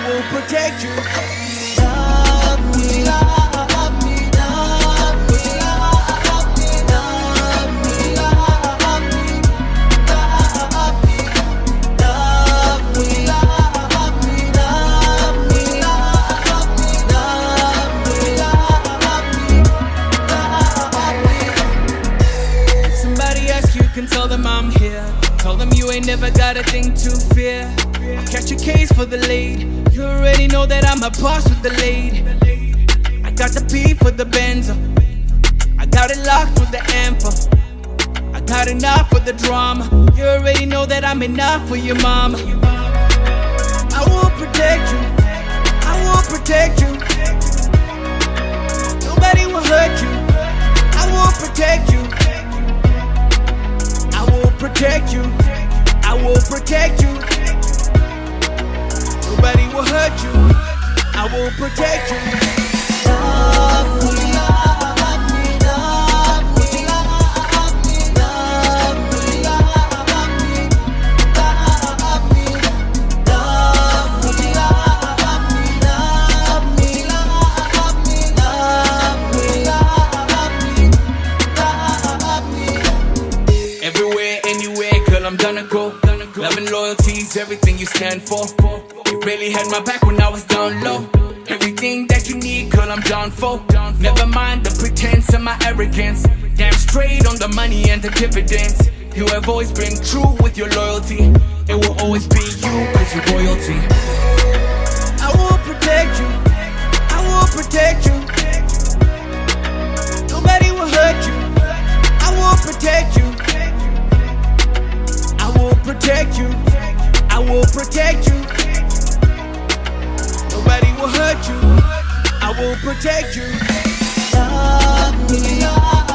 will protect you. Love me, love me, love me, love me, love me, love me, love me, love me, love me, love me, love me, love me, love me. If somebody asks you, can tell them I'm here. Tell them you ain't never got a thing to fear. I'll catch a case for the lead. You already know that I'm a boss with the lead. I got the beat for the Benzo. I got it locked with the Amphor. I got enough for the drama. You already know that I'm enough for your mama. I will protect you. I will protect you. Nobody will hurt you. I will protect you. I will protect you. I will protect you. Nobody will hurt you. I will protect you. Love me, love me, love me, love me, love me, love me, love me, love me, love me, love me, love me, love me. Everywhere, anywhere, girl, I'm gonna go. Love and loyalty's everything you stand for. You really had my back when I was down low. Everything that you need, girl, I'm down for. Never mind the pretense and my arrogance. Damn straight on the money and the dividends. You have always been true with your loyalty. It will always be you, cause you're royalty. I will protect you. I will protect you. Nobody will hurt you. I will protect you. I will protect you. I will protect you. Nobody will hurt you. I will protect you. Love me, love